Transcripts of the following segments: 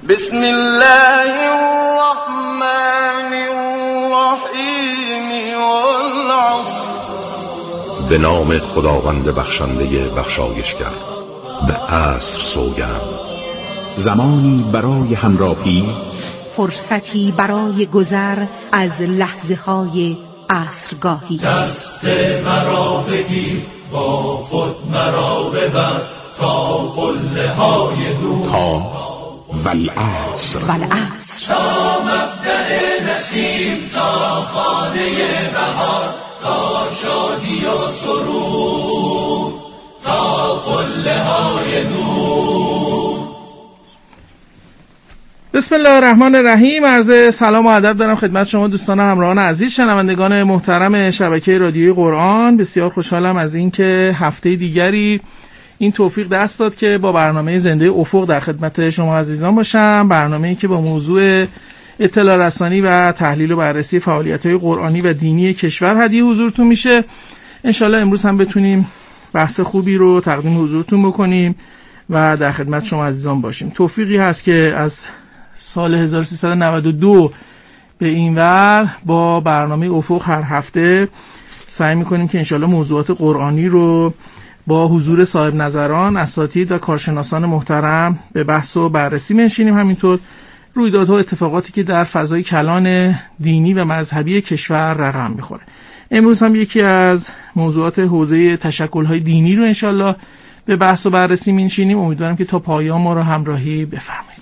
بسم الله الرحمن الرحیم والعصر. به نام خداوند بخشنده بخشایشگر. به عصر سوگند. زمانی برای همراهی، فرصتی برای گذر از لحظه های عصرگاهی. دست مرا بگیر، با خود مرا ببر تا قله های دور، تا والعصر، تا مبدأ نسیم، تا خانه بهار، تا شادی و سرور، تا قله های نور. بسم الله الرحمن الرحیم. عرض سلام و ادب دارم خدمت شما دوستان همراهان عزیز شنوندگان محترم شبکه رادیوی قرآن. بسیار خوشحالم از اینکه هفته دیگری این توفیق دست داد که با برنامه زنده افق در خدمت شما عزیزان باشم. برنامه‌ای که با موضوع اطلاع رسانی و تحلیل و بررسی فعالیت‌های قرآنی و دینی کشور هدیه حضورتون میشه. انشالله امروز هم بتونیم بحث خوبی رو تقدیم حضورتون بکنیم و در خدمت شما عزیزان باشیم. توفیقی هست که از سال 1392 به این ور با برنامه افق هر هفته سعی میکنیم که انشالله موضوعات قرآنی رو با حضور صاحب نظران، اساتید و کارشناسان محترم به بحث و بررسی منشینیم. همینطور رویدادها و اتفاقاتی که در فضای کلان دینی و مذهبی کشور رقم میخوره. امروز هم یکی از موضوعات حوزه تشکل‌های دینی رو انشالله به بحث و بررسی منشینیم. امیدوارم که تا پایان ما رو همراهی بفرمایید.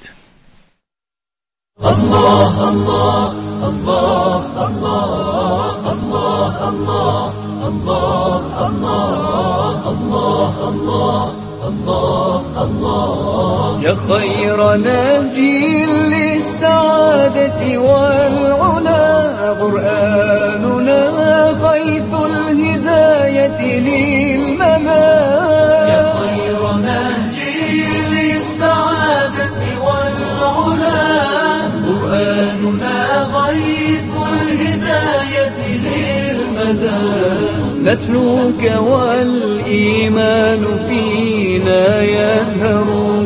الله الله الله الله الله الله الله الله الله الله الله يا خير نبي للسعادة والعلا قرآننا غيث الهداية للملا يا خير نبي للسعادة والعلا قرآننا غيث الهداية للمدى نتلوك والإيمان فينا يزهر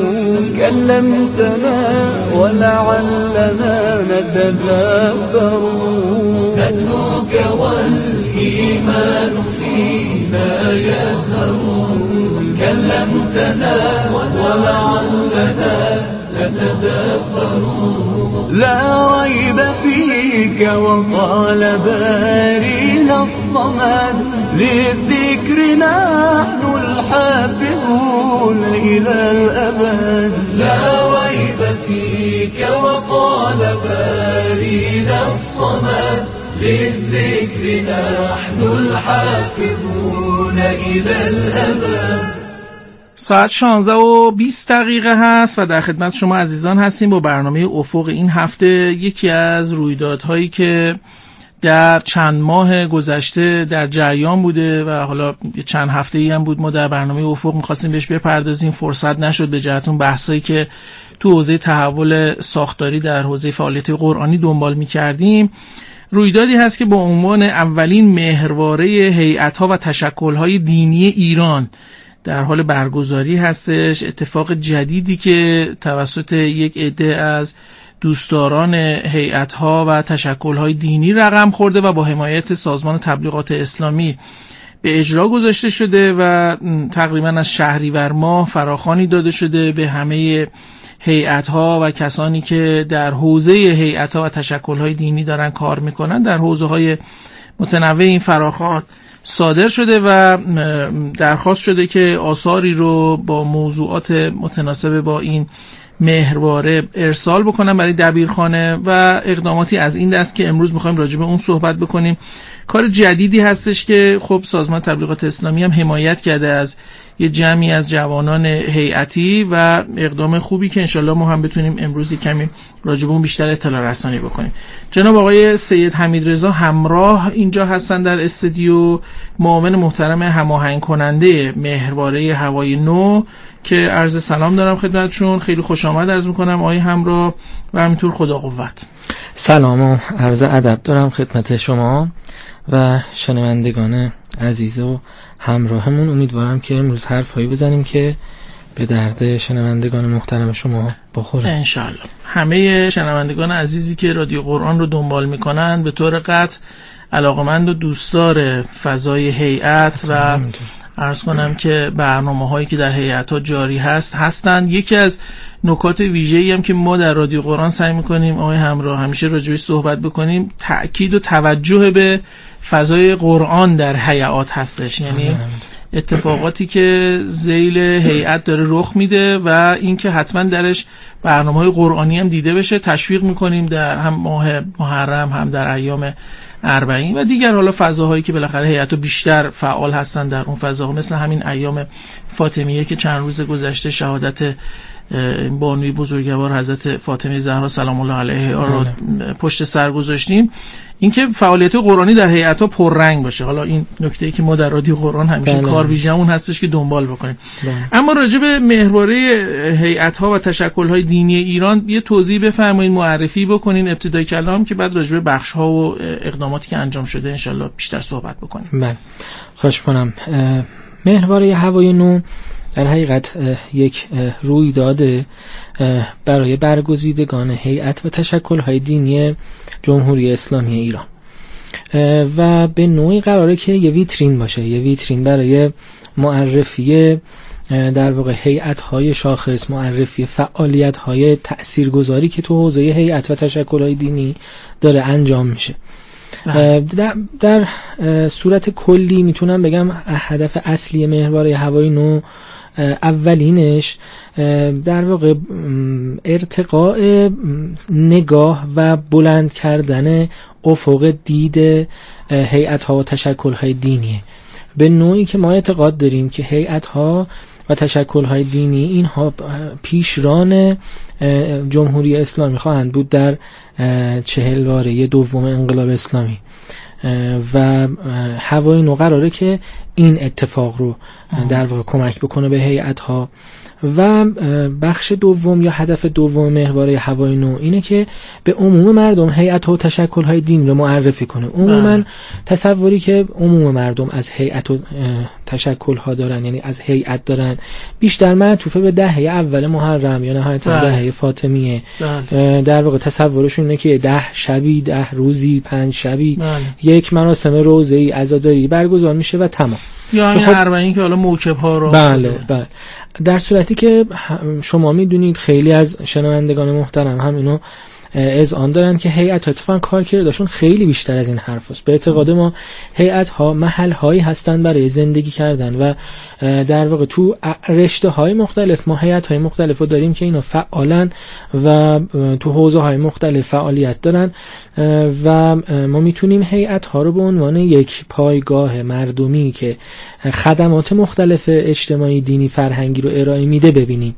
كلمتنا ولعلنا نتدبر نتلوك والإيمان فينا يزهر كلمتنا ولعلنا نتدبر لا ريب فيك وقال بارينا الصمد للذكر نحن الحافظون إلى الأبد لا ريب فيك وقال بارينا الصمد للذكر نحن الحافظون إلى الأبد. ساعت 16:20 هست و در خدمت شما عزیزان هستیم با برنامه افق این هفته. یکی از رویدادهایی که در چند ماه گذشته در جریان بوده و حالا چند هفته‌ای هم بود ما در برنامه افق می‌خواستیم بهش بپردازیم، فرصت نشد به جهت اون بحثایی که تو حوزه تحول ساختاری در حوزه فعالیت قرآنی دنبال می‌کردیم. رویدادی هست که با عنوان اولین مهرواره هیئت‌ها و تشکل‌های دینی ایران در حال برگزاری هستش. اتفاق جدیدی که توسط یک عده از دوستداران هیئت‌ها و تشکل‌های دینی رقم خورده و با حمایت سازمان تبلیغات اسلامی به اجرا گذاشته شده و تقریبا از شهریور ماه فراخوانی داده شده به همه هیئت‌ها و کسانی که در حوزه هیئت‌ها و تشکل‌های دینی دارن کار میکنن. در حوزه‌های متنوع این فراخوان صادر شده و درخواست شده که آثاری رو با موضوعات متناسب با این مهرواره ارسال بکنن برای دبیرخانه و اقداماتی از این دست که امروز میخوایم راجع به اون صحبت بکنیم. کار جدیدی هستش که خب سازمان تبلیغات اسلامی هم حمایت کرده از یه جمعی از جوانان هیئتی و اقدام خوبی که انشالله ما هم بتونیم امروز کمی راجع به اون بیشتر اطلاع رسانی بکنیم. جناب آقای سید حمیدرضا همراه اینجا هستن در استودیو، معاون محترم هماهنگ کننده مهرواره هوای نو که عرض سلام دارم خدمتشون. خیلی خوش آمد عرض میکنم آقای همراه و همینطور خدا قوت. سلام و عرض ادب دارم خدمت شما و شنوندگان عزیز و همراهمون. امیدوارم که امروز حرفایی بزنیم که به درد شنوندگان محترم شما بخوره انشالله. همه شنوندگان عزیزی که رادیو قرآن رو دنبال میکنن به طور قطع علاقمند و دوستدار فضای هیئت و عرض کنم که برنامه‌هایی که در هیئت‌ها جاری هستند. یکی از نکات ویژه‌ای هم که ما در رادیو قرآن سعی می‌کنیم آقای همراه همیشه راجعش صحبت بکنیم، تأکید و توجه به فضای قرآن در هیئات هستش. یعنی اتفاقاتی که ذیل هیئت داره رخ میده و اینکه حتما درش برنامه‌های قرآنی هم دیده بشه. تشویق می‌کنیم در هم ماه محرم هم در ایام اربعین و دیگر حالا فضاهایی که بالاخره هیئت‌ها بیشتر فعال هستن در اون فضاها، مثل همین ایام فاطمیه که چند روز گذشته شهادت بانوی بزرگوار حضرت فاطمه زهرا سلام الله علیها رو پشت سر گذاشتیم. اینکه فعالیت قرآنی در هیئت‌ها پررنگ باشه. حالا این نکته‌ای که ما در رادیو قرآن همیشه کار ویژه‌مون هستش که دنبال بکنیم. اما راجع به محوره هیئت‌ها و تشکل‌های دینی ایران یه توضیح بفرمایید، معرفی بکنین ابتدای کلام، که بعد راجع به بخش‌ها و اقداماتی که انجام شده انشالله بیشتر صحبت بکنیم. بله، خواهش کنم. محوره هوای نو در حقیقت یک رویداد برای برگزیدگان هیئت و تشکل‌های دینی جمهوری اسلامی ایران و به نوعی قراره که یه ویترین باشه، یه ویترین برای معرفی در واقع هیئت‌های شاخص، معرفی فعالیت‌های تأثیرگذاری که تو حوزه هیئت و تشکل‌های دینی داره انجام میشه. در صورت کلی میتونم بگم هدف اصلی محوره هوای نو اولینش در واقع ارتقاء نگاه و بلند کردن افق دید هیئت‌ها و تشکل‌های دینی، به نوعی که ما اعتقاد داریم که هیئت‌ها و تشکل‌های دینی اینها پیشران جمهوری اسلامی خواهند بود در 40 باره دوم انقلاب اسلامی و هوای نو قراره که این اتفاق رو در واقع کمک بکنه به هیئت‌ها. و بخش دوم یا هدف دوم محوره هوای نو اینه که به عموم مردم هیئت و تشکل‌های دین رو معرفی کنه. عموما تصوری که عموم مردم از هیئت و تشکل‌ها دارن، یعنی از هیئت دارن، بیشتر معطوف به دهه اول محرم یا نهایتا دهه فاطمیه. در واقع تصورشون اینه که 10 شبی، 10 روزی، 5 شبی یک مراسم روزه‌ای عزاداری برگزار میشه و تمام. یا همین اربعین که حالا موکب‌ها رو بله. در صورتی که شما میدونید خیلی از شنوندگان محترم هم اینو اذعان دارن که هیئت اتفاقا کارکردشون خیلی بیشتر از این حرف است. به اعتقاد ما هیئت‌ها محل‌هایی هستن برای زندگی کردن و در واقع تو رشته‌های مختلف ما هیئت‌های مختلف رو داریم که اینا فعالن و تو حوزه‌های مختلف فعالیت دارن و ما میتونیم هیئت‌ها رو به عنوان یک پایگاه مردمی که خدمات مختلف اجتماعی، دینی، فرهنگی رو ارائه میده ببینیم.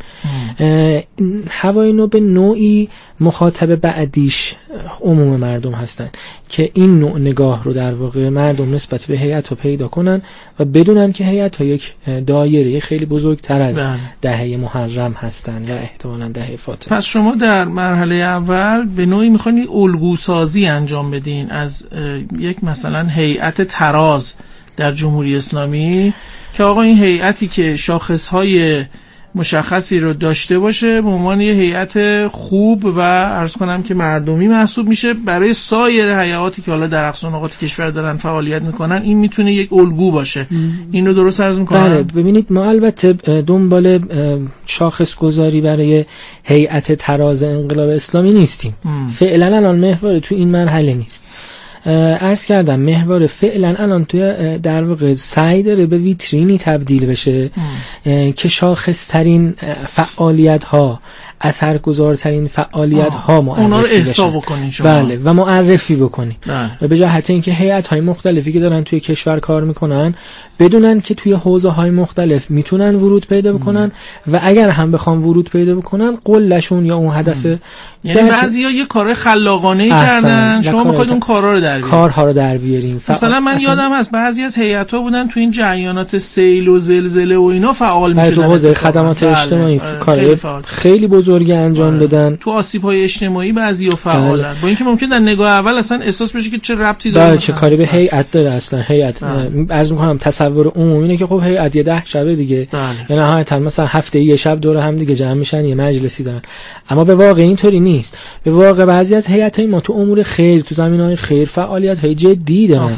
هوای نو به نوعی مخاطب بعدیش عموم مردم هستن که این نوع نگاه رو در واقع مردم نسبت به هیئت رو پیدا کنن و بدونن که هیئت ها یک دایره خیلی بزرگتر از دهه محرم هستن و احتمالاً دهه فاطمه. پس شما در مرحله اول به نوعی میخواین الگوسازی انجام بدین از یک مثلا هیئت تراز در جمهوری اسلامی که آقا این هیئتی که شاخصهای مشخصی رو داشته باشه به عنوان یه هیئت خوب و عرض کنم که مردمی محسوب میشه برای سایر هیئاتی که حالا در اقصا نقاط کشور دارن فعالیت میکنن. این میتونه یک الگو باشه. این رو درست عرض میکنم؟ بله. ببینید ما البته دنبال شاخص گذاری برای هیئت تراز انقلاب اسلامی نیستیم. فعلا الان محور تو این مرحله نیست. عرض کردم محور فعلا الان توی در واقع سعی داره به ویترینی تبدیل بشه که شاخص‌ترین فعالیت‌ها، اثرگذارترین فعالیت‌ها معرفی اونا رو احسا بکنین شما. بله و معرفی بکنین و به جهت اینکه هیئت‌های مختلفی که دارن توی کشور کار میکنن بدونن که توی حوزه‌های مختلف میتونن ورود پیدا بکنن و اگر هم بخوام ورود پیدا بکنن قلشون یا اون هدف یعنی بعضیا یه کار خلاقانه‌ای کردن، شما میخواید اون کارا رو کارها رو در بیاریم. مثلا من یادم هست بعضی از هیئت‌ها بودن تو این جریانات سیل و زلزله و اینا فعال می‌شدن، تو حوزه خدمات اجتماعی کار خیلی بزرگی انجام دادن، تو آسیب‌های اجتماعی بعضی‌ها فعالن، با اینکه ممکن در نگاه اول اصلا احساس بشه که چه ربطی داره، چه کاری به هیئت داره. اصلا هیئت عرض می‌کنم تصور عمومی اینه که خب هیئت یه 10 شبه دیگه، یعنی نهایتا مثلا هفته یه شب دور هم دیگه جمع میشن یه مجلسی دارن، اما به واقع اینطوری نیست. به واقع بعضی از هیئت‌های ما تو امور خیر، تو زمینه‌های خیر فعالیت‌های جدی دارن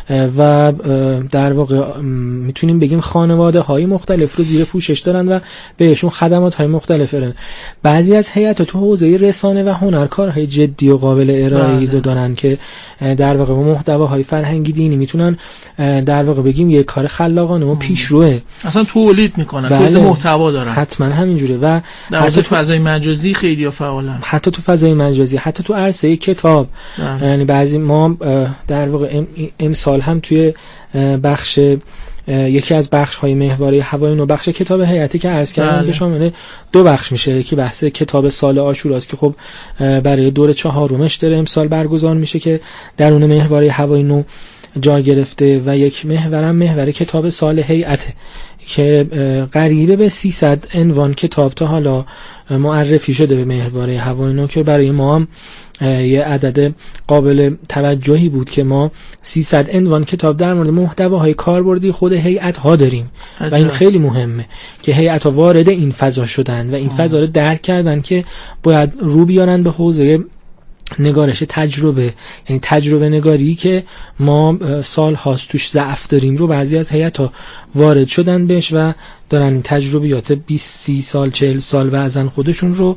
و در واقع میتونیم بگیم خانواده‌های مختلف رو زیر پوشش دارن و بهشون خدمات‌های مختلف دارن. بعضی از هیئت‌ها تو حوزه رسانه و هنر کارهای جدی و قابل ارائه‌ای دارن که در واقع با محتواهای فرهنگی دینی میتونن در واقع بگیم یه کار خلاقانه و پیشروه اصلا تولید میکنن، تولید محتوا دارن. حتما همینجوره. و حتی تو فضای مجازی خیلی فعالن، حتی تو فضای مجازی، حتی تو عرصه کتاب. یعنی بعضی ما در واقع امسال هم توی بخش یکی از بخش‌های محوره هوای نو، بخش کتاب هیئتی که عرض کردم که شامل 2 بخش میشه. یکی بحث کتاب سال عاشوراست که خب برای دور 4مش داره امسال برگزار میشه که درون محوره هوای نو جا گرفته، و یک محور کتاب سال هیئته که قریبه به 300 عنوان کتاب تا حالا معرفی شده به محوره هوای نو، که برای ما هم یه عدد قابل توجهی بود که ما 300 عنوان کتاب در مورد محتواهای کاربردی خود هیئت‌ها داریم و این خیلی مهمه که هیئت‌ها وارد این فضا شدن و این فضا رو درک کردن که باید رو بیارن به حوزه نگارش تجربه، یعنی تجربه نگاری که ما سال هاست توش ضعف داریم رو بعضی از هیئت‌ها وارد شدن بهش و دارن این تجربیات 20-30 سال 40 سال بعضن خودشون رو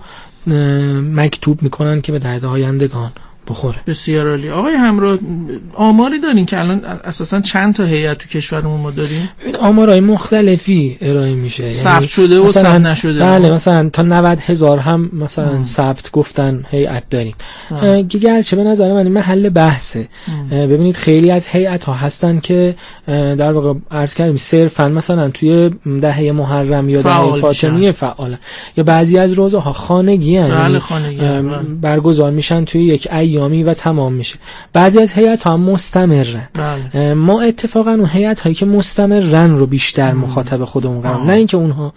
مکتوب میکنن که به درد آیندگان بخوره. بسیار عالی. آقای همراه، آماری دارین که الان اساسا چند تا هیئت تو کشورمون ما داریم؟ آمارهای مختلفی ارائه میشه، ثبت شده و ثبت نشده. بله، مثلا تا 90,000 هم مثلا ثبت گفتن هیئت داریم که گرچه به نظر من محل بحثه. ببینید خیلی از هیئت‌ها هستن که در واقع عرض کردیم صرفا مثلا توی دهه محرم یا دهه فاطمیه فعالن، یا بعضی از روزها خانگی ان، برگزار میشن توی یک ایامی و تمام میشه. بعضی از هیئت‌ها هم مستمرن. ما اتفاقا اون هیئت‌هایی که مستمرن رو بیشتر مخاطب خودمون قرار، نه اینکه اونها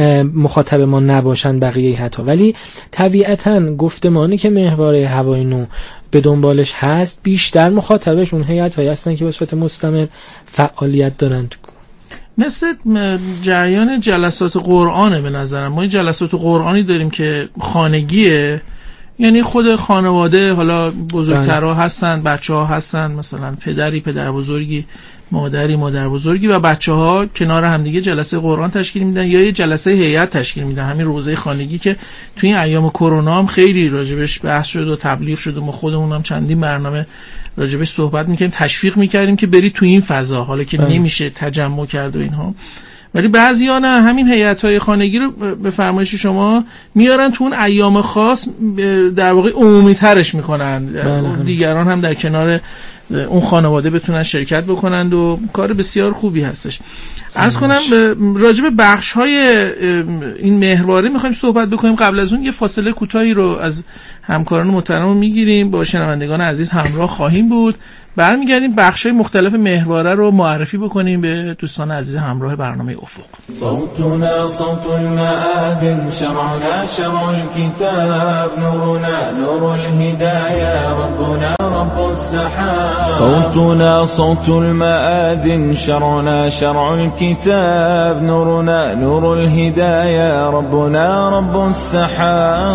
مخاطب ما نباشن بقیه هیئت‌ها، ولی طبیعتاً گفتمانی که محوره هوای نو به دنبالش هست بیشتر مخاطبش اون هیئت‌هایی هستن که به صورت مستمر فعالیت دارن. مثل جریان جلسات قرآنه. به نظرم ما جلسات قرآنی داریم که خانگیه، یعنی خود خانواده، حالا بزرگترها هستن، بچه‌ها هستن، مثلا پدری پدر بزرگی، مادری مادر بزرگی و بچه‌ها کنار هم دیگه جلسه قرآن تشکیل میدن یا یه جلسه هیئت تشکیل میدن. همین روزه خانگی که توی این ایام کرونا هم خیلی راجبش بحث شد و تبلیغ شد و ما خودمون هم چندین برنامه راجبش صحبت می‌کردیم، تشویق می‌کردیم که بری تو این فضا، حالا که نمیشه تجمع کرد و اینها. ولی بعضیا نه، همین هیئت‌های خانگی رو به فرمایش شما میارن تو اون ایام خاص، در واقع عمومی ترش میکنن، دیگران هم در کنار اون خانواده بتونن شرکت بکنند و کار بسیار خوبی هستش. عرض کنم راجع به بخش‌های این محوره می‌خوایم صحبت بکنیم. قبل از اون یه فاصله کوتاهی رو از همکاران محترم میگیریم، با شنوندگان عزیز همراه خواهیم بود. برمیگردیم بخش‌های مختلف محوره رو معرفی بکنیم به دوستان عزیز همراه برنامه افق. صوتنا صوت المآذن، شرعنا شرع الكتاب، نورنا نور الهداية، ربنا رب السحاب. صوتنا صوت المآذن، شرعنا شرع الكتاب، نورنا نور الهداية، ربنا رب السحاب.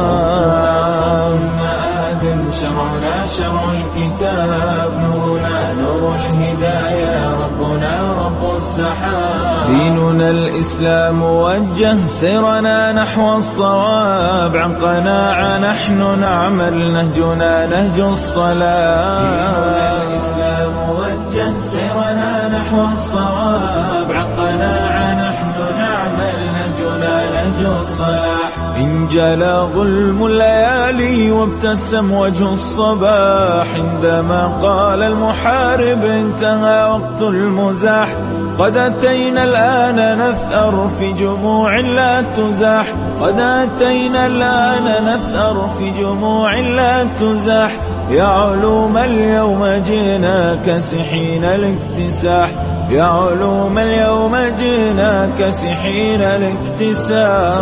صوتنا صوت المآذن، شرعنا شرع الكتاب، نورنا نور الهداية، ربنا رب السحاب. ديننا الإسلام وجه سيرنا نحو الصواب، عن قناعة نحن نعمل، نهجنا نهج الصلاة. ديننا الإسلام وجه سيرنا نحو الصواب، عن قناعة نحن نعمل، نهجنا نهج الصلاح. إن جلى ظلم الليالي وابتسم وجه الصباح، عندما قال المحارب انتهى وقت المزاح، قد أتينا الآن نثأر في جموع لا تزاح قد أتينا الآن نثأر في جموع لا تزاح يا علوم اليوم جئنا كاسحين الاكتساح يا علوم اليوم جئنا كاسحين الاكتساح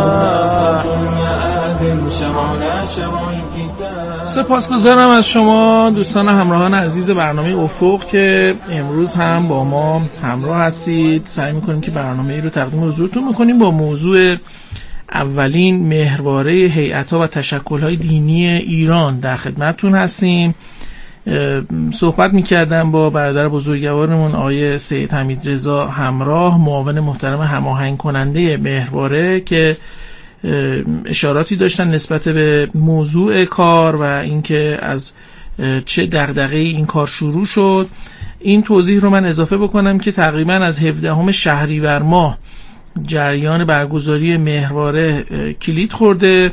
سپاسگزارم از شما دوستان همراهان عزیز برنامه افق که امروز هم با ما همراه هستید. سعی میکنیم که برنامه ای رو تقدیم حضورتون میکنیم با موضوع اولین مهرباره هیئت‌ها و تشکل‌های دینی ایران. در خدمتتون هستیم. صحبت میکردم با برادر بزرگوارمون آقای سید حمیدرضا همراه، معاون محترم هماهنگ کننده مهرباره، که اشاراتی داشتن نسبت به موضوع کار و اینکه از چه دغدغه‌ای این کار شروع شد. این توضیح رو من اضافه بکنم که تقریبا از 17 شهریور ماه جریان برگزاری مهرباره کلید خورده.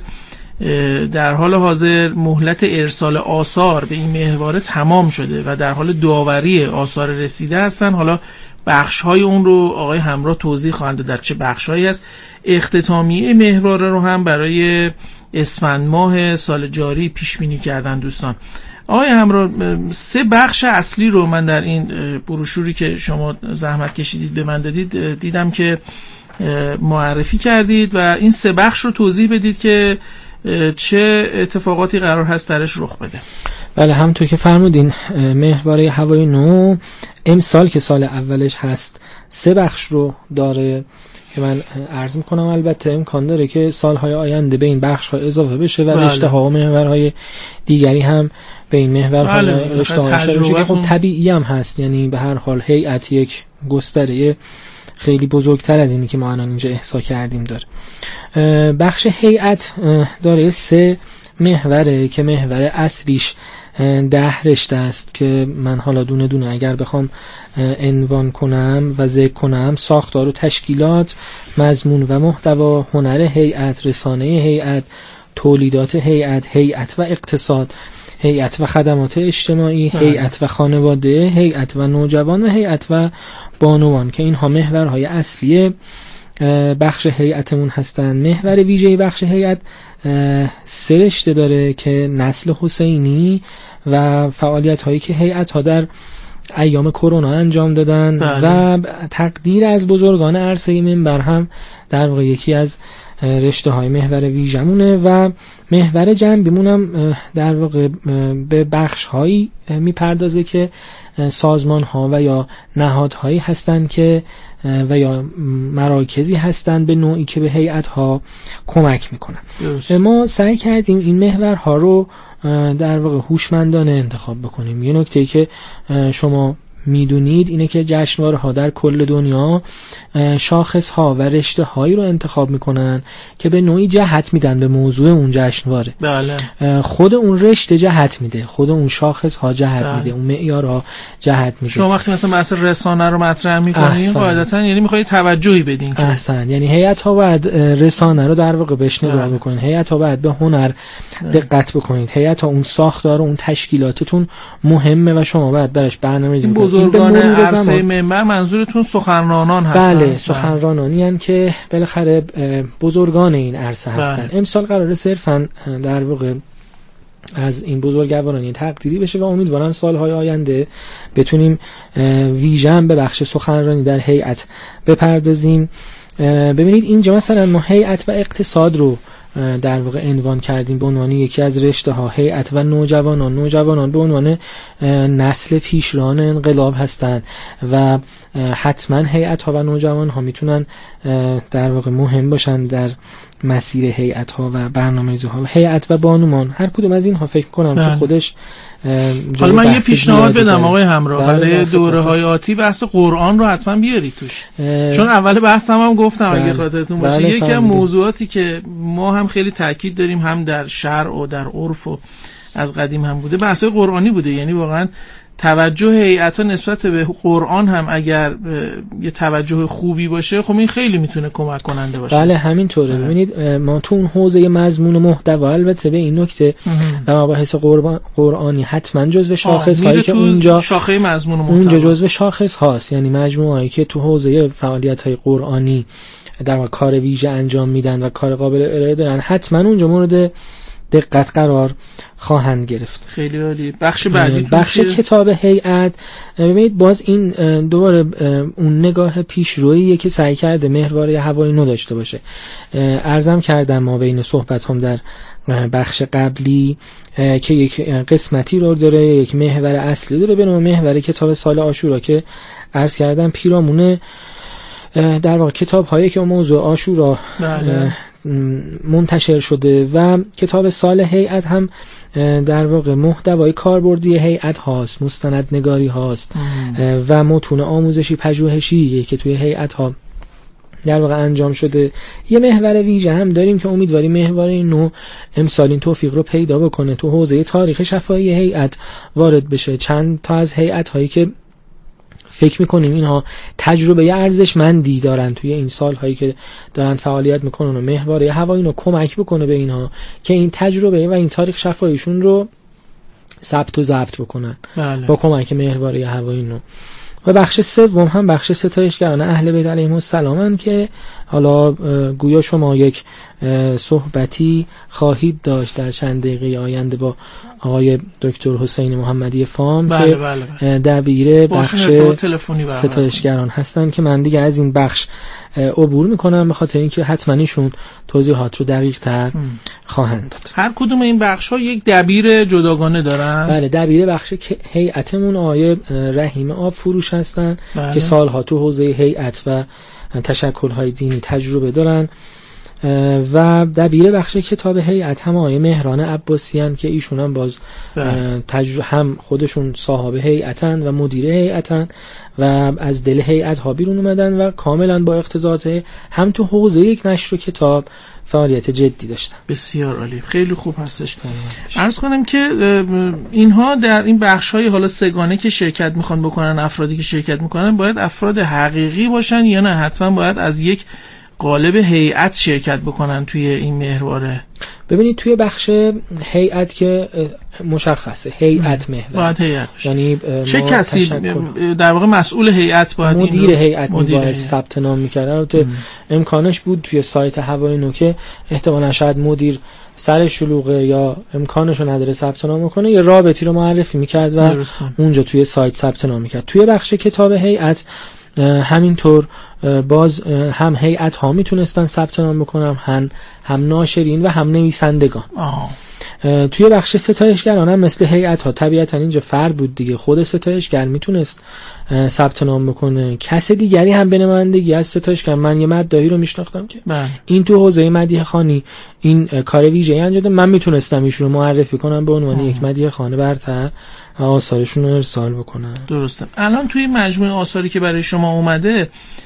در حال حاضر مهلت ارسال آثار به این مهرباره تمام شده و در حال داوری آثار رسیده هستن. حالا بخش‌های اون رو آقای همراه توضیح خواهند داد در چه بخش‌هایی است. اختتامیه مهرباره رو هم برای اسفند ماه سال جاری پیش بینی کردن دوستان. آقای همراه، 3 بخش اصلی رو من در این بروشوری که شما زحمت کشیدید به من دادید دیدم که معرفی کردید و این 3 بخش رو توضیح بدید که چه اتفاقاتی قرار هست درش رخ بده. بله، همونطور که فرمودین مهرباره هوای نو امسال که سال اولش هست 3 بخش رو داره که من عرض میکنم البته امکان داره که سالهای آینده به این بخش‌ها اضافه بشه و رشته‌ها و محورهای دیگری هم به این محورها رشته‌ها بشه که خب طبیعی هم هست. یعنی به هر حال هیئت یک گستره خیلی بزرگتر از اینی که ما الان اینجا احصا کردیم داره. بخش هیئت داره 3 محوره که محور اصلیش 10 رشته است که من حالا دونه دونه اگر بخوام عنوان کنم و ذکر کنم: ساختار و تشکیلات، مضمون و محتوا، هنر هیئت، رسانه هیئت، تولیدات هیئت، هیئت و اقتصاد، هیئت و خدمات اجتماعی، هیئت و خانواده، هیئت و نوجوان و هیئت و بانوان که اینها محورهای اصلی بخش هیئتمون هستن. محور ویژه بخش هیئت 3 رشته داره که نسل حسینی و فعالیت هایی که هیئت ها در ایام کرونا انجام دادن و تقدیر از بزرگان عرصه منبر هم در واقع یکی از رشته های محور ویژمونه و محور جنبیمون هم در واقع به بخش هایی میپردازه که سازمان ها و یا نهادهایی هستن که و یا مراکزی هستن به نوعی که به هیئت ها کمک میکنن. ما سعی کردیم این محورها رو در واقع هوشمندانه انتخاب بکنیم. یه نکته که شما میدونید اینه که جشنواره‌ها در کل دنیا شاخص‌ها و رشته‌هایی رو انتخاب میکنن که به نوعی جهت میدن به موضوع اون جشنواره. بله. خود اون رشته جهت میده، خود اون شاخص‌ها جهت میده، اون معیارها جهت میده. شما وقتی مثلا بحث رسانه رو مطرح میکنین قاعدتاً یعنی میخواید توجهی بدین که احسن، یعنی هیئت‌ها باید رسانه رو در واقع بهش نگاه بکنین، هیئت‌ها باید به هنر دقت بکنید، هیئت‌ها اون ساختار و اون تشکیلاتتون مهمه و شما باید براش برنامه‌ریزی بکنید. بزرگان عرصه منبر منظورتون سخنرانان هستن؟ بله، سخنرانانی هستن که بالاخره بزرگان این عرصه هستن. امسال قراره صرفاً در واقع از این بزرگوارانی تقدیری بشه و امیدوارم سالهای آینده بتونیم ویژن به بخش سخنرانی در هیئت بپردازیم. ببینید اینجا مثلا ما هیئت و اقتصاد رو در واقع عنوان کردیم به عنوان یکی از رشته ها. هیئت و نوجوانان به عنوان نسل پیشران انقلاب هستند و حتما هیئت ها و نوجوان ها میتونن در واقع مهم باشن در مسیر هیئت ها و برنامه‌ریزی ها. هیئت و بانوان، هر کدوم از اینها فکر کنم که خودش حالا من یه پیشنهاد بدم آقای همراه، برای دوره‌های آتی بحث قرآن رو حتما بیارید توش، چون اول بحثم هم گفتم اگه خاطرتون باشه یکی از موضوعاتی که ما هم خیلی تاکید داریم هم در شرع و در عرف و از قدیم هم بوده بحث قرآنی بوده. یعنی واقعا توجه هیئت‌ها نسبت به قرآن هم اگر یه توجه خوبی باشه، خب این خیلی میتونه کمک کننده باشه. بله همینطوره. ببینید ما تو اون حوزه مضمون و محتوا البته به این نکته و مباحث قرآنی حتما جزو شاخص هایی که اونجا شاخه مضمون و محتوا اونجا جزو شاخص هاست، یعنی مجموعه هایی که تو حوزه فعالیت های قرآنی در واقع کار ویژه انجام میدن و کار قابل ارائه دارن، حتما اونجا مورد دقت قرار خواهند گرفت. خیلی عالی. بخش بعدی بخش کتاب هیئت، ببینید باز این دوباره اون نگاه پیشروییه که سعی کرده محوره هوایی نو داشته باشه. عرضم کردم ما بین صحبت هم در بخش قبلی که یک قسمتی رو داره، یک محور اصلی داره به نام محور کتاب سال عاشورا که عرض کردم پیرامون در واقع کتاب هایی که موضوع عاشورا منتشر شده و کتاب سال هیئت هم در واقع محتوای کاربردی هیئت هاست، مستندنگاری هاست و متون آموزشی پژوهشی که توی هیئت ها در واقع انجام شده. یه محور ویژه هم داریم که امیدواریم محور نو امسال این توفیق رو پیدا بکنه، تو حوزه تاریخ شفاهی هیئت وارد بشه. چند تا از هیئت هایی که فکر میکنیم اینها تجربه ارزشمندی دارن توی این سالهایی که دارن فعالیت میکنن و محوره هوایی رو کمک بکنه به اینها که این تجربه و این تاریخ شفاهیشون رو ثبت و ضبط بکنن. بله. با کمک محوره هوایی نو. و بخش سوم هم بخش ستایشگران اهل بیت علیهم السلام که حالا گویا شما یک صحبتی خواهید داشت در چند دقیقه آینده با آقای دکتر حسین محمدی فام که دبیر بخش ستایشگران هستن که من دیگه از این بخش عبور میکنم به خاطر اینکه حتما ایشون توضیحات رو دقیق تر خواهند داد. هر کدوم این بخش ها یک دبیر جداگانه دارن؟ بله، دبیر بخش هیئتمون آقای رحیم آب فروش هستن که سالها تو حوزه هیئت و تشکل‌های دینی تجربه دارن و دبیر بخش کتاب هیئت هم آقای مهران عباسیان که ایشون هم باز هم خودشون صاحب هیئتن و مدیر هیئتن و از دل هیئت ها بیرون اومدن و کاملا با اقتضاعات هم تو حوزه یک نشر و کتاب فعالیت جدی داشتن. بسیار عالی، خیلی خوب هستش. عرض کنم که اینها در این بخش‌های حالا سگانه که شرکت میخوان بکنن، افرادی که شرکت میکنن باید افراد حقیقی باشن یا نه حتما باید از یک قالب هیئت شرکت بکنن توی این محوره؟ ببینید توی بخش هیئت که مشخصه هیئت محور باید هیئت یعنی چه کسی در واقع مسئول هیئت باید مدیر هیئت باید ثبت نام می‌کرد. البته امکانش بود توی سایت هوای نو که احتمالاً شاید مدیر سر شلوغه یا امکانشو نداره ثبت نام کنه، یه رابطی رو معرفی می‌کرد و اونجا توی سایت ثبت نام می‌کرد. توی بخش کتاب هیئت همینطور باز هم هیئت ها میتونستن ثبت نام بکنن، هم ناشرین و هم نویسندگان. توی بخش ستایشگران هم مثل هیئت ها طبیعتا اینجا فرد بود دیگه، خود ستایشگر میتونست ثبت نام بکنه، کس دیگری هم به نمایندگی از ستایشگر. من یه مدعی رو میشناختم که این تو حوزه مدیح خوانی این کار ویژه‌ای انجام داده، من میتونستم ایشون رو معرفی کنم به عنوان یک مدیح خوان برتر و آثارشون رو ارسال بکنم. درسته. الان توی مجموعه آثاری که برای شما اومده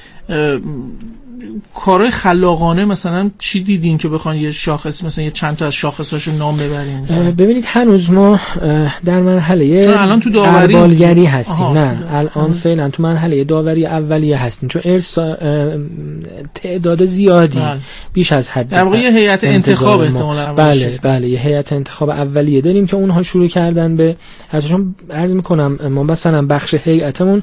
کارهای خلاقانه مثلا چی دیدین که بخوان یه شاخص مثلا یه چند تا از شاخصاشو نام ببرین؟ ببینید هنوز ما در مرحله الان تو داوری بالگری هستیم. نه الان فعلا تو مرحله داوری اولیه هستیم، چون تعداد زیادی بیش از حد در واقع یه هیئت انتخاب احتمالاً بله یه هیئت انتخاب اولیه داریم که اونها شروع کردن به ازشون عرض میکنم ما مثلا بخش هیئتمون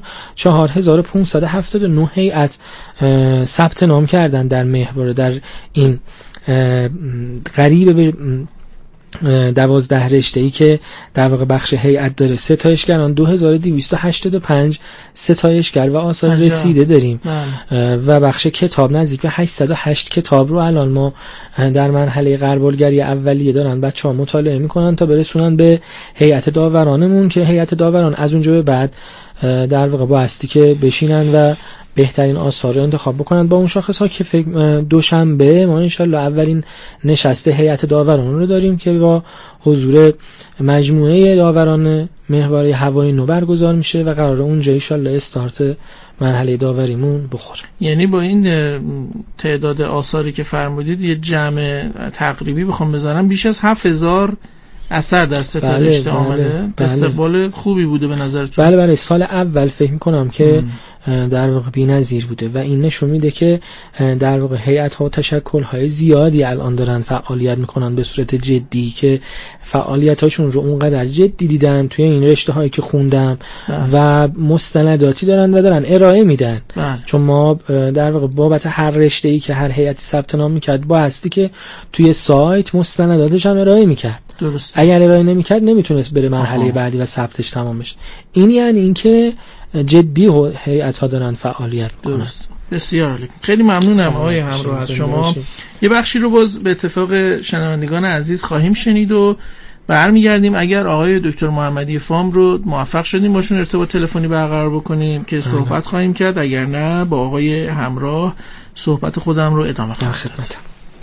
4579 هیئت ثبت نام کردن در محور در این قریب به 12 رشته‌ای که در واقع بخش هیئت داره. ستایشگران 2285 ستایشگر و آثار رسیده داریم و بخش کتاب نزدیک به 808 کتاب رو الان ما در مرحله قربالگری اولیه دارن بچه‌ها مطالعه میکنن تا برسونن به هیئت داورانمون که هیئت داوران از اونجا به بعد در واقع بایستی که بشینن و بهترین آثار رو انتخاب بکنن با اون شاخص ها که دوشنبه ما انشالله اولین نشست هیئت داوران رو داریم که با حضور مجموعه داوران محوره هوای نو برگزار میشه و قراره اونجا انشالله استارت مرحله داوریمون بخوره. یعنی با این تعداد آثاری که فرمودید یه جمع تقریبی بخوام بذارم بیش از 7000 اثر در ستاره رشته آمده. استقبال خوبی بوده به نظرتون؟ بله سال اول فکر می‌کنم که در واقع بی‌نظیر بوده و این نشون میده که در واقع هیئت‌ها و تشکل‌های زیادی الان دارن فعالیت میکنن به صورت جدی که فعالیت‌هاشون رو اونقدر جدی دیدن توی این رشته‌هایی که خوندم و مستنداتی دارن و دارن ارائه میدن. چون ما در واقع بابت هر رشته‌ای که هر هیئتی ثبت نام میکرد بایستی که توی سایت مستنداتش هم ارائه میکرد. درست. اگر ارائه نمیکرد نمیتونست بره مرحله بعدی و ثبتش تمام بشه. این یعنی اینکه جدی هیئت‌ها دارن فعالیت میکنن. درست. بسیار عالی. خیلی ممنونم آقای همراه از شما. یه بخشی رو باز به اتفاق شنوندگان عزیز خواهیم شنید و برمیگردیم. اگر آقای دکتر محمدی فام رو موفق شدیم باشون ارتباط تلفنی برقرار بکنیم که صحبت خواهیم کرد، اگر نه با آقای همراه صحبت خودم رو ادامه خواهم داد.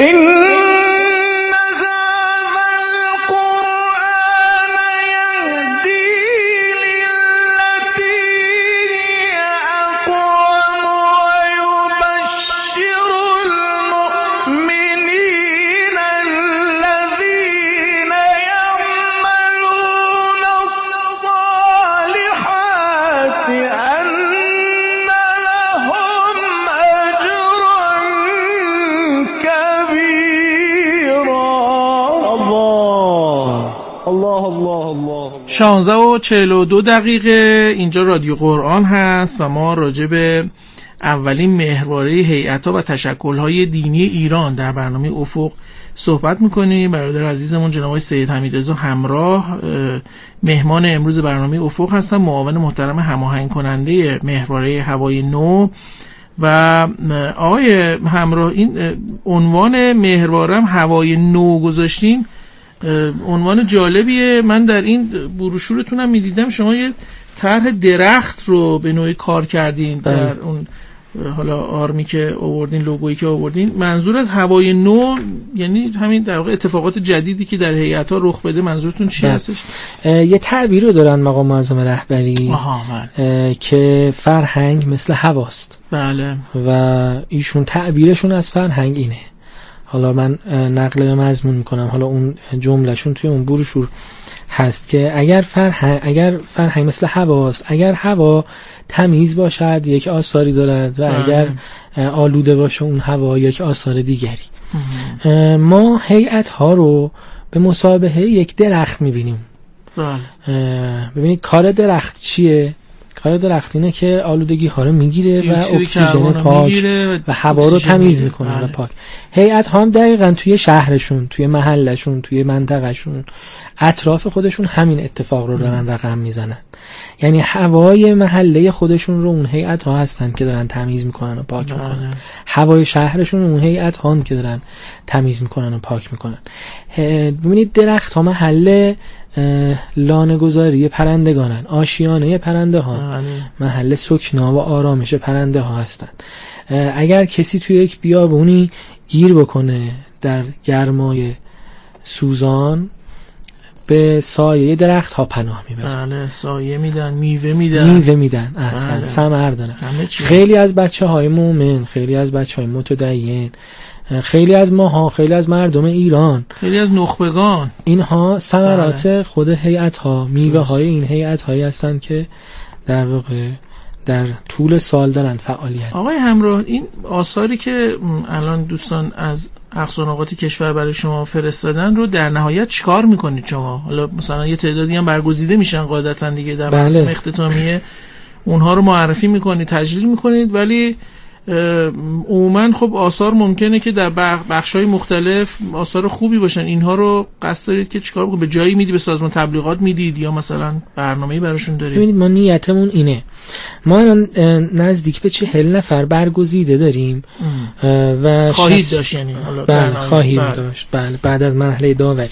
شانزده و 42 دقیقه اینجا رادیو قرآن هست و ما راجع به اولین مهرباره هیئت‌ها و تشکل‌های دینی ایران در برنامه افق صحبت می‌کنیم. برادر عزیزمون جناب سید حمیدرضا همراه مهمان امروز برنامه افق هستن، معاون محترم هماهنگ کننده مهرباره هوای نو. و آقای همراه این عنوان مهرباره هم هوای نو گذاشتین، عنوان جالبیه. من در این بروشورتونم میدیدم شما یه طرح درخت رو به نوعی کار کردین در اون حالا آرمی که آوردین، لوگویی که آوردین. منظور از هوای نو یعنی همین در واقع اتفاقات جدیدی که در هیئت‌ها رخ بده، منظورتون چی هستش؟ یه تعبیر رو دارن مقام معظم رهبری که فرهنگ مثل هواست. بله. و ایشون تعبیرشون از فرهنگ اینه. حالا من نقل به مضمون میکنم، حالا اون جملهشون توی اون بروشور هست که اگر فرهنگ مثل هواست، اگر هوا تمیز باشد یک آثاری دارد و اگر آلوده باشه اون هوا یک آثار دیگری. ما هیئت‌ها رو به مشابه یک درخت میبینیم. ببینید کار درخت چیه؟ کار درخت اینه که آلودگی ها رو میگیره و اکسیژن پاک و هوا رو تمیز میکنه و پاک. هیئت ها هم دقیقاً توی شهرشون، توی محلشون، توی منطقهشون، اطراف خودشون همین اتفاق رو دارن رقم میزنن. یعنی هوای محله خودشون رو اون هیئت ها هستن که دارن تمیز میکنن و پاک میکنن. هوای شهرشون اون هیئت ها که دارن تمیز میکنن و پاک میکنن. ببینید درخت ها محله لانه گذاری پرندگانن، آشیانه پرنده ها، محل سکنا و آرامش پرنده ها هستن. اگر کسی توی یک بیابونی گیر بکنه در گرمای سوزان به سایه درخت ها پناه میبرن. بله، سایه میدن، میوه میدن احسن، ثمر دارن. خیلی از بچه های مومن، خیلی از بچه های متدین، خیلی از ماها، خیلی از مردم ایران، خیلی از نخبگان، اینها ثمرات خود هیئت ها، میوه های این هیئت هایی هستند که در واقع در طول سال دارن فعالیت. آقای همراه، این آثاری که الان دوستان از اقصا نقاط کشور برای شما فرستادن رو در نهایت چیکار میکنید شما؟ حالا مثلا یه تعدادی هم برگزیده میشن قاعدتا دیگه در مراسم اختتامیه، اونها رو معرفی میکنید، تجلیل میکنید، ولی عموما خب آثار ممکنه که در بخش‌های مختلف آثار خوبی باشن. اینها رو قصد دارید که چیکار بکنید؟ به جایی میدی، به سازمان تبلیغات میدید یا مثلا برنامه‌ای براشون دارید؟ ببینید ما نیتمون اینه، ما نزدیک به 40 نفر برگزیده داریم و خواهید داشت، یعنی بله خواهیم داشت، بله بعد از مرحله داوری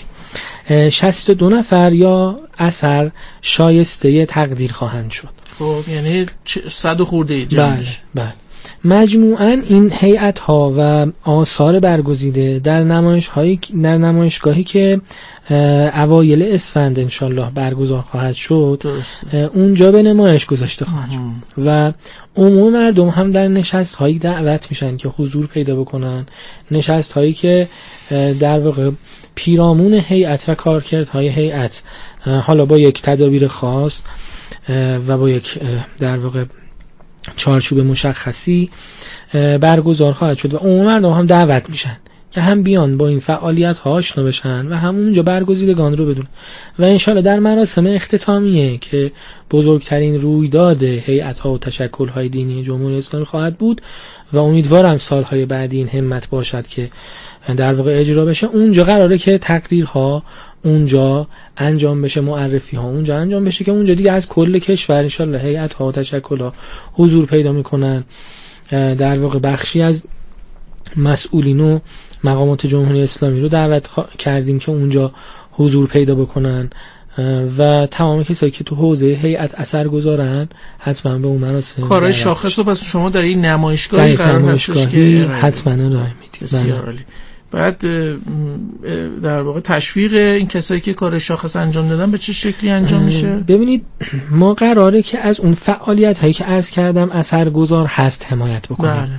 62 نفر یا اثر شایسته تقدیر خواهند شد. خب یعنی 100 خورده جمع. بله. مجموعاً این هیئت ها و آثار برگزیده در نمایشگاهی که اوایل اسفند انشالله برگزار خواهد شد اونجا به نمایش گذاشته خواهد شد و عموم مردم هم در نشست هایی دعوت میشن که حضور پیدا بکنن، نشست هایی که در واقع پیرامون هیئت و کارکردهای هیئت حالا با یک تدابیر خاص و با یک در واقع چارچوب مشخصی برگزار خواهد شد و عموم مردم هم دعوت میشن که هم بیان با این فعالیت ها آشنا بشن و هم اونجا برگزیدگان رو بدونن و انشالله در مراسم اختتامیه که بزرگترین رویداد هیئت ها و تشکل های دینی جمهوری اسلامی خواهد بود و امیدوارم سالهای بعدی این همت باشد که در واقع اجرا بشه. اونجا قراره که تقریرها اونجا انجام بشه، معرفی ها اونجا انجام بشه که اونجا دیگه از کل کشور انشالله هیئت ها و تشکل ها حضور پیدا میکنن. در واقع بخشی از مسئولین و مقامات جمهوری اسلامی رو دعوت کردیم که اونجا حضور پیدا بکنن و تمام کسایی که تو حوزه هیئت اثر گذارن حتما به اون مراسم کارهای شاخص رو پس شما در این نمایشگاهی قرار هستش که حتما ارائه میدید. بسیار عالی. بعد در واقع تشویق این کسایی که کار شاخص انجام دادن به چه شکلی انجام میشه؟ ببینید ما قراره که از اون فعالیت هایی که عرض کردم اثرگذار هست حمایت بکنیم. بله.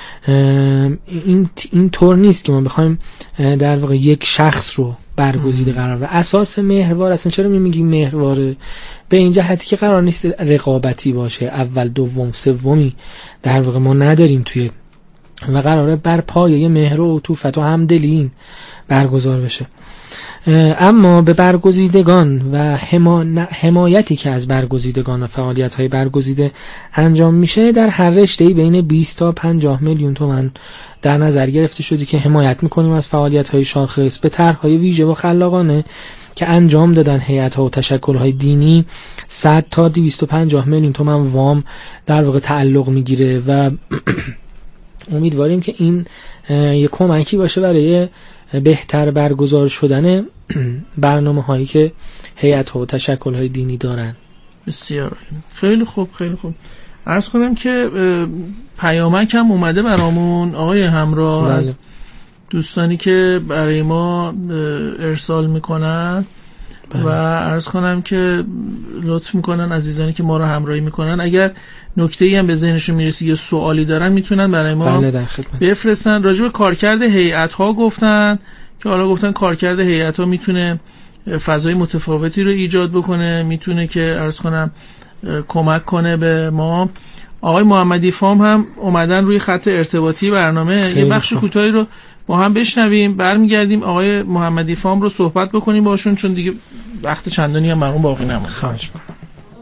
این طور نیست که ما بخوایم در واقع یک شخص رو برگزیده قرار و اساس محور اصلا چرا میگیم محور به این جهتی که قرار نیست رقابتی باشه، اول دوم سومی در واقع ما نداریم توی و قراره بر پایه مهر و عطوفت و همدلی برگزار بشه. اما به برگزیدگان و حمایتی که از برگزیدگان و فعالیت‌های برگزیده انجام میشه در هر رشته‌ای بین 20 تا 50 میلیون تومان در نظر گرفته شده که حمایت میکنیم از فعالیت‌های شاخص به طرح‌های ویژه و خلاقانه که انجام دادن هیئت‌ها و تشکل‌های دینی. 100 تا 250 میلیون تومان وام در واقع تعلق میگیره و امیدواریم که این یک کمکی باشه برای بهتر برگزار شدن برنامه هایی که هیئت و تشکل های دینی دارن. بسیار خیلی خوب خیلی خوب. عرض کنم که پیامک هم اومده برامون آقای همراه از دوستانی که برای ما ارسال میکنن و عرض کنم که لطف میکنن عزیزانی که ما رو همراهی میکنن اگر نکته‌ای هم به ذهنشون میرسه یا سوالی دارن میتونن برای ما بفرستن. راجع به کارکرد هیئت‌ها گفتن که حالا گفتن کارکرد هیئت‌ها میتونه فضای متفاوتی رو ایجاد بکنه، میتونه که عرض کنم کمک کنه به ما. آقای محمدی فام هم اومدن روی خط ارتباطی برنامه، یه بخش کوتاهی رو با هم بشنویم، برمیگردیم آقای محمدی فام رو صحبت بکنیم باشون چون دیگه وقت چندانی هم برام باقی نمونده. خواهش می‌کنم.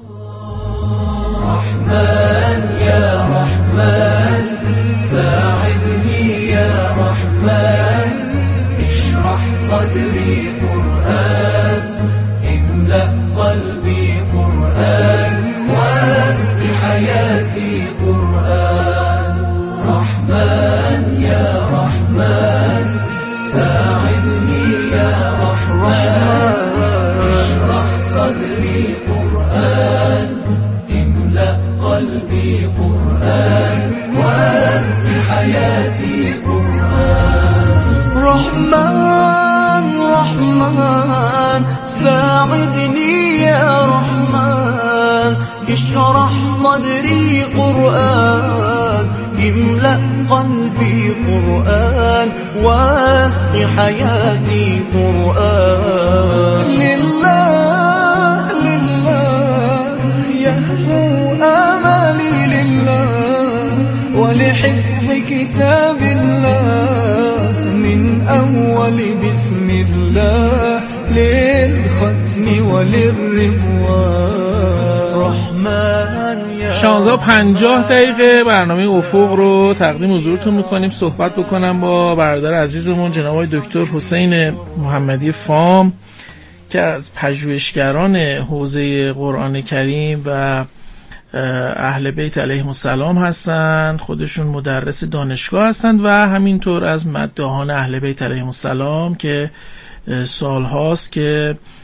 رحمن یا رحمن ساعدني يا رحمن اشرح صدري قرآن املأ قلبي قرآن واسق حياتي قرآن رحمن يا رحمن ساعدني يا رحمن اشرح صدري قرآن املأ قلبي قرآن واسق حياتي قرآن رحمن رحمن ساعدني يا رحمن اشرح صدري قرآن املأ قلبي قرآن واسق حياتي قرآن لله لله يهفو آمالي لله ولحفظ كتاب الله من أول بسم الله للختم وللرضوان رحمن يا 16:50 برنامه افق رو تقدیم حضورتون میکنیم. صحبت بکنم با برادر عزیزمون جناب آقای دکتر حسین محمدی فام که از پژوهشگران حوزه قرآن کریم و اهل بیت علیهم السلام هستند. خودشون مدرس دانشگاه هستند و همینطور از مداحان اهل بیت علیهم السلام که سال هاست که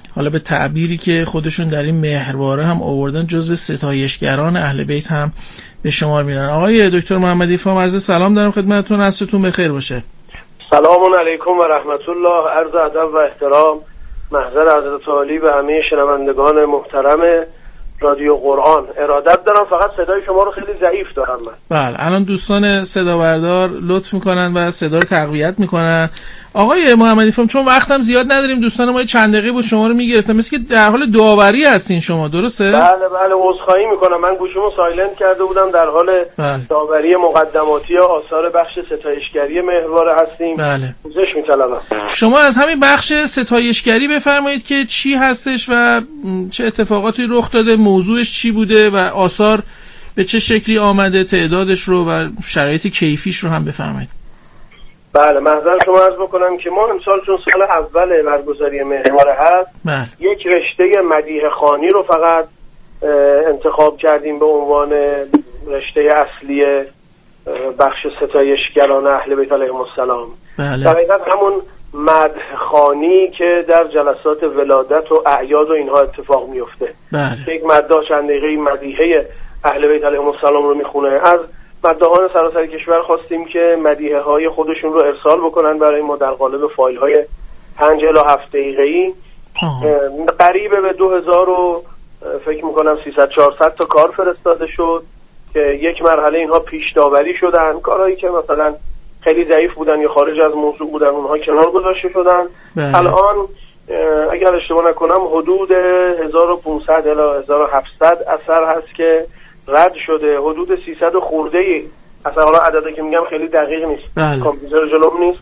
حالا به تعبیری که خودشون در این مهرباره هم آوردن جزو ستایشگران اهل بیت هم به شمار میرن. آقای دکتر محمدی فام، عرض سلام دارم خدمتتون، عصرتون بخیر باشه. سلام علیکم و رحمت الله. عرض ادب و احترام محضر حضرت عالی به همه شنوندگان محترم رادیو قرآن. ارادت دارم، فقط صدای شما رو خیلی ضعیف دارم من. بله، الان دوستان صدا بردار لطف میکنن و صدا رو تقویت میکنن. آقای محمدی فام، چون وقتم زیاد نداریم، دوستان ما چند دقیقه بود شما رو میگرفتم، مثل که در حال داوری هستین شما، درسته؟ بله عذرخواهی میکنم، من گوشیمو سایلنت کرده بودم، در حال داوری مقدماتی آثار بخش ستایشگری مهرباره هستیم. بله، پوزش میطلبم. شما از همین بخش ستایشگری بفرمایید که چی هستش و چه اتفاقاتی رخ داده، موضوعش چی بوده و آثار به چه شکلی آمده، تعدادش رو و شرایط کیفیش رو هم بفرمایید. بله، محضر شما عرض بکنم که ما امسال چون سال اول برگزاری مهرباره هست، یک رشته مدیح خوانی رو فقط انتخاب کردیم به عنوان رشته اصلی بخش ستایشگران اهل بیت علیهم السلام. در حقیقت همون مدح خوانی که در جلسات ولادت و اعیاد و اینها اتفاق میفته. یک مداح چند دقیقه مدیحه اهل بیت علیهم السلام رو میخونه. از مداحان سراسر کشور خواستیم که مدیحه های خودشون رو ارسال بکنن برای ما در قالب فایل های 5 الی 7 دقیقه‌ای. قریب به 2000 و فکر میکنم 300-400 تا کار فرستاده شد که یک مرحله اینها پیش داوری شدن، کارهایی که مثلا خیلی ضعیف بودن یا خارج از موضوع بودن اونها کنار گذاشته شدن. الان اگر اشتباه نکنم حدود 1500 الی 1700 اثر هست که رد شده، حدود 300 خورده ای اثر، حالا عددی که میگم خیلی دقیق نیست، کامپیوتر جلوم نیست،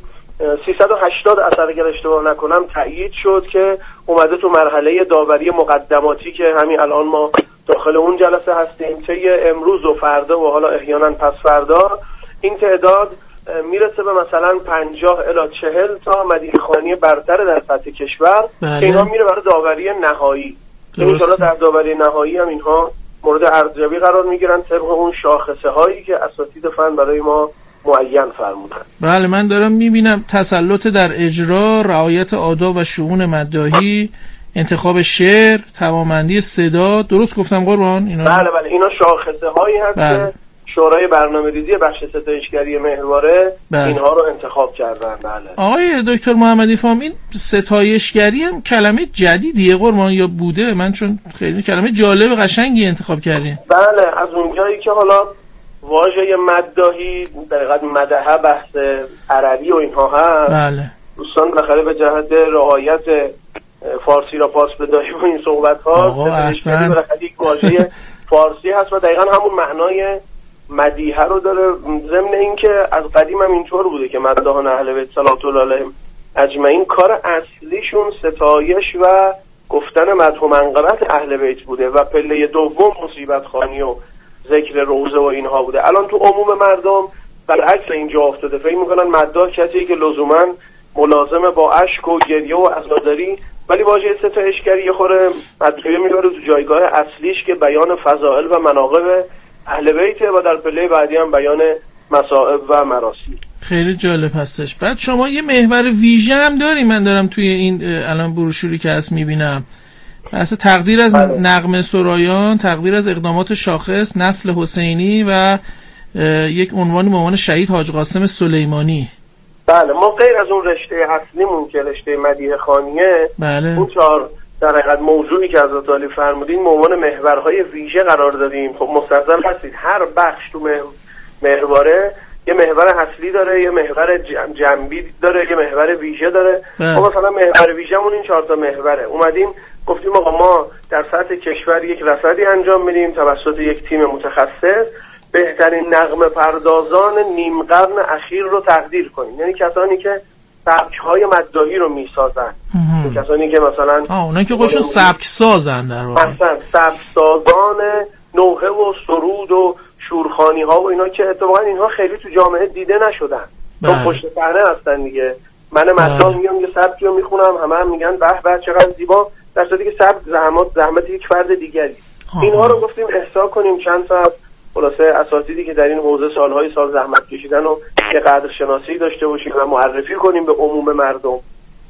380 اثر اگر اشتباه نکنم تأیید شد که اومده تو مرحله داوری مقدماتی که همین الان ما داخل اون جلسه هستیم. طی امروز و فردا و حالا احیانا پس فردا این تعداد میرسه به مثلا 50 الی 40 تا مدیح خوانی برتر در سطح کشور که اینها میره برای داوری نهایی. ان شاءالله در داوری نهایی هم اینها مورد ارزیابی قرار میگیرن طبق اون شاخصه هایی که اساتید فن برای ما معین فرمودن. بله، من دارم میبینم تسلط در اجرا، رعایت آداب و شؤون مداحی، انتخاب شعر، توانمندی صدا، درست گفتم قربان اینا؟ بله اینا شاخصه هایی هست که شورای برنامه‌ریزی بخش ستایشگری مهرباره اینها رو انتخاب کردن. بله. آقای دکتر محمدی فام، این ستایشگری هم کلمه جدیدیه قربان یا بوده؟ من چون خیلی کلمه جالب قشنگی انتخاب کردین. بله، از اونجایی که حالا واژه مداحی در حقیقت مدحه بحث عربی و اینها هست، بله، دوستان بالاخره به جهت رعایت فارسی را پاس بدهی و این صحبت ها ستایشگری یک واژه فارسی هست و دقیقاً همون معنای مدیحه رو داره. ضمن این که از قدیم هم اینطور بوده که مداحان اهل بیت صلوات الله علیهم اجمعین کار اصلیشون ستایش و گفتن مدح و منقبت اهل بیت بوده و پله دوم مصیبت خوانی و ذکر روزه و اینها بوده. الان تو عموم مردم برعکس اینجا افتاده، فکر میکنن مداح کسی که لزوما ملازم با اشک و گریه و عزاداری، ولی واژه ستایشگری یه خورده مدحیه میبره تو جایگاه اصلیش که بیان فضائل و مناقب اهل بیته و در پله بعدی هم بیان مصائب و مراسم. خیلی جالب هستش. بعد شما یه محور ویژه هم داری، من دارم توی این الان بروشوری که هست میبینم، اصلا تقدیر از نغمه سرایان، تقدیر از اقدامات شاخص نسل حسینی و یک عنوان به عنوان شهید حاج قاسم سلیمانی. بله، ما غیر از اون رشته اصلیمون که رشته مدیح خوانیه، اون 4 در حقیقت موضوعی که حضرت عالی فرمودین به عنوان محورهای ویژه قرار دادیم. خب مستلزم هستید هر بخش تو محوره یه محور اصلی داره، یه محور جنبی داره، یه محور ویژه داره. ما مثلا محور ویژه‌مون این 4 تا محوره. اومدیم گفتیم آقا ما در سطح کشور یک رصدی انجام میدیم توسط یک تیم متخصص، بهترین نغمه پردازان نیم قرن اخیر رو تقدیر کنیم، یعنی کسانی که سبک‌های مداحی رو میسازن، کسانی که مثلا اونایی که خودشون سبک سازن، در واقع مثلا سبک سازان نوحه و سرود و شورخوانی ها و اینا که اتفاقا اینها خیلی تو جامعه دیده نشدن، چون پشت صحنه هستن دیگه. من مداح میام یه سبکی رو میخونم، هم میگن به به چقدر زیبا، در صورتی که سبک زحمت یک فرد دیگری. اینها رو گفتیم احصا کنیم، چند تا خلاصه اساتیدی که در این حوزه سالهای سال زحمت کشیدن و که قدر شناسی داشته باشیم و معرفی کنیم به عموم مردم.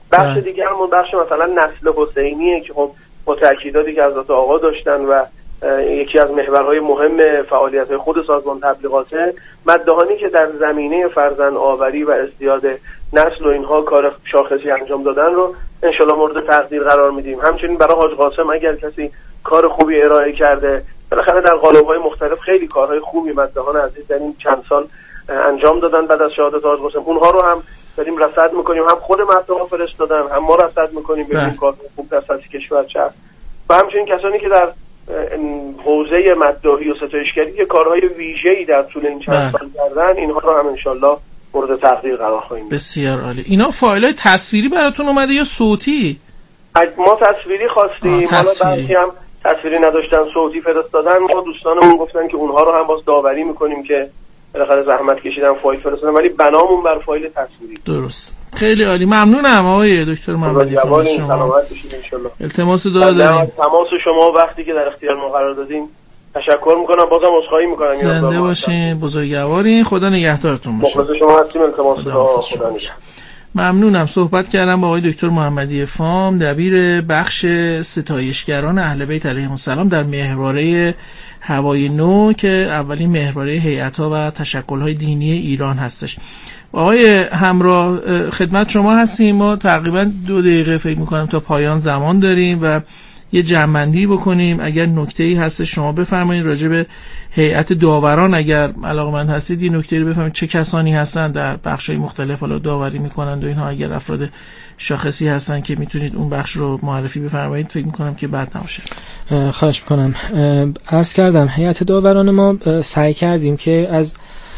بخش دیگرمون بخش مثلا نسل حسینیه که خب با تاکیداتی که حضرت آقا داشتن و یکی از محورهای مهم فعالیت خود سازمان تبلیغاته، مدهانی که در زمینه فرزند آوری و ازدیاد نسل و اینها کار شاخصی انجام دادن رو انشالله مورد تقدیر قرار میدیم. همچنین برای حاج قاسم اگر کسی کار خوبی ارائه کرده، بالاخره در قالب‌های مختلف خیلی کارهای خوبی مدهان عزیز در این چند سال انجام دادن بعد از شهادت حاج قاسم، اونها رو هم داریم رصد میکنیم، هم خود مدهان فرستادن هم ما رصد میکنیم ببینیم کار خوب در سطح کشور چه هست و همچنین کسانی که در حوزه مداحی و ستایشگری که کارهای ویژه‌ای در طول این چند سال کردن، اینها رو هم انشالله مورد تقدیر قرار خواهیم. بسیار عالی. اینا فایل‌های تصویری براتون اومده یا صوتی؟ ما تصویری خواستیم، حالا بعضی هم تصویری نداشتن صوتی فرستادن، ما دوستانمون گفتن که اونها رو هم باز داوری میکنیم که بالاخره زحمت کشیدن فایل فرستادن ولی بنامون بر فایل تصویری. درست. خیلی عالی. ممنونم آقای دکتر محمدی فام شما. التماس دعا داریم. تماس شما وقتی که در اختیار ما قرار دادین تشکر میکنم، بازم عذرخواهی میکنم. زنده باشین، بزرگوارین، خدا نگهدارتون باشه. مخلص شما هستیم. التماس دعا. خدا نگهدار. ممنونم. صحبت کردم با آقای دکتر محمدی فام، دبیر بخش ستایشگران اهل بیت علیهم السلام در مهرباره هوای نو که اولین مهرباره هیئت‌ها و تشکل‌های دینی ایران هستش. آقای همراه خدمت شما هستیم. ما تقریبا 2 دقیقه فکر می‌کنم تا پایان زمان داریم و یه جمع‌بندی بکنیم. اگر نکته‌ای هست شما بفرمایید راجع به هیئت داوران، اگر علاقه‌مند هستید این نکته رو بفرمایید، چه کسانی هستن در بخش‌های مختلف حالا داوری می‌کنند و اینها، اگر افراد شاخصی هستن که میتونید اون بخش رو معرفی بفرمایید، فکر می‌کنم که بد نباشه. خواهش می‌کنم. عرض کردم هیئت داوران ما سعی کردیم که از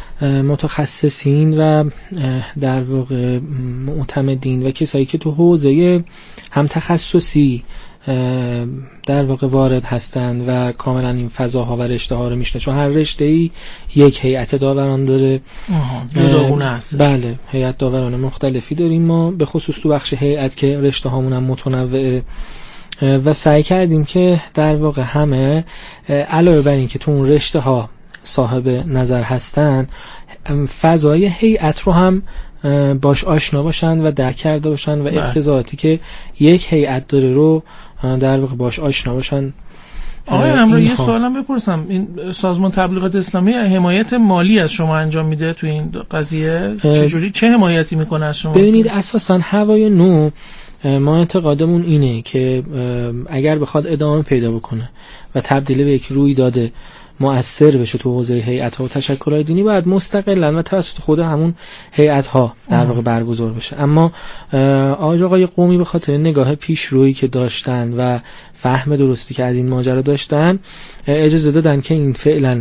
متخصصین و در واقع معتمدین و کسایی که تو حوزه هم تخصصی در واقع وارد هستند و کاملا این فضاها و رشته ها رو میشناسن، چون هر رشته‌ای یک هیئت داوران داره. جداگونه هست. بله، هیئت داوران مختلفی داریم ما، به خصوص تو بخش هیئت که رشته هامون هم متنوعه و سعی کردیم که در واقع همه علاوه بر این که تو اون رشته ها صاحب نظر هستن، فضای هیئت رو هم باش آشنا باشن و درک کرده باشن و اقتضاعاتی که یک هیئت داره رو در واقع باش آشنا باشن. آقای همراه یه سوالم بپرسم، این سازمان تبلیغات اسلامی حمایت مالی از شما انجام میده تو این قضیه؟ چجوری چه حمایتی میکنه از شما؟ ببینید اساسا هوای نو ما اعتقادمون اینه که اگر بخواد ادامه پیدا بکنه و تبدیل به یک رویداد مؤثر بشه تو حوزه هیئت‌ها و تشکل‌های دینی، باید مستقلاً و توسط خود همون هیئت‌ها در واقع برگزار بشه. اما آقای قومی به خاطر نگاه پیشرویی که داشتن و فهم درستی که از این ماجرا داشتن اجازه دادن که این فعلاً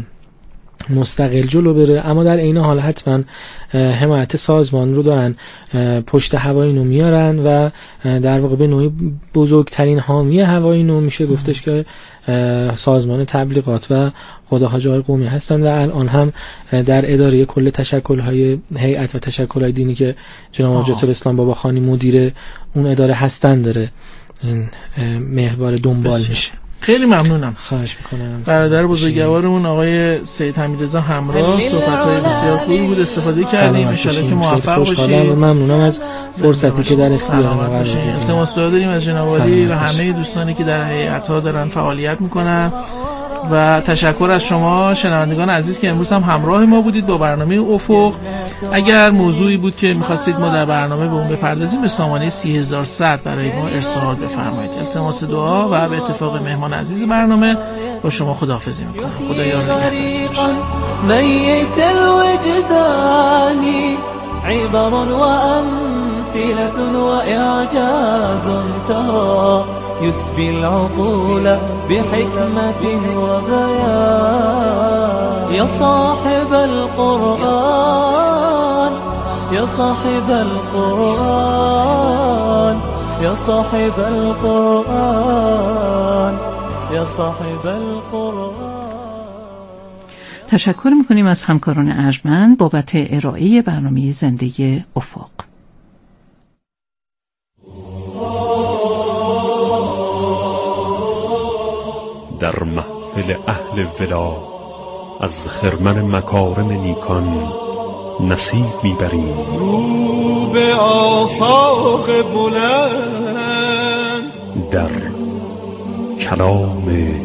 مستقل جلو بره، اما در عین حال حتما حمایت سازمان رو دارن پشت هوای نو میارن و در واقع به نوعی بزرگترین حامی هوای نو میشه گفتش که سازمان تبلیغات و خدا حاج آقای قومی هستن و الان هم در اداره کل تشکل‌های هیئت و تشکل‌های دینی که جناب حاجت الاسلام بابا خانی مدیر اون اداره هستن داره این محور دنبال میشه. خیلی ممنونم. خواهش میکنم. برادر بزرگوارمون آقای سید حمیدرضا همراه، صحبت‌های بسیار خوبی بود، استفاده کردیم. ان شاءالله که موفق باشید. ممنونم از فرصتی که در اختیار ما قرار دادید. التماس داریم از جناب عالی و همه دوستانی که در هیئت‌ها دارن فعالیت میکنن و تشکر از شما شنوندگان عزیز که امروز هم همراه ما بودید با برنامه افق. اگر موضوعی بود که می‌خواستید ما در برنامه به اون بپردازیم، به سامانه 30100 برای ما ارسال بفرمایید. التماس دعا و به اتفاق مهمان عزیز برنامه با شما خداحافظی می‌کنم. خدا یار نگهدار. میت الوجدان عبر وأمثلة وإعجاز ترى يسبي العقول بحكمة وبيان يا صاحب القرآن يا صاحب القرآن يا صاحب القرآن يا صاحب القرآن. تشکر میکنیم از همکاران ارجمند بابت ارائه برنامه زنده افق. در محفل اهل ولا از خرمن مکارم نیکان نصیب میبریم. رو به آفاق بلند در کلام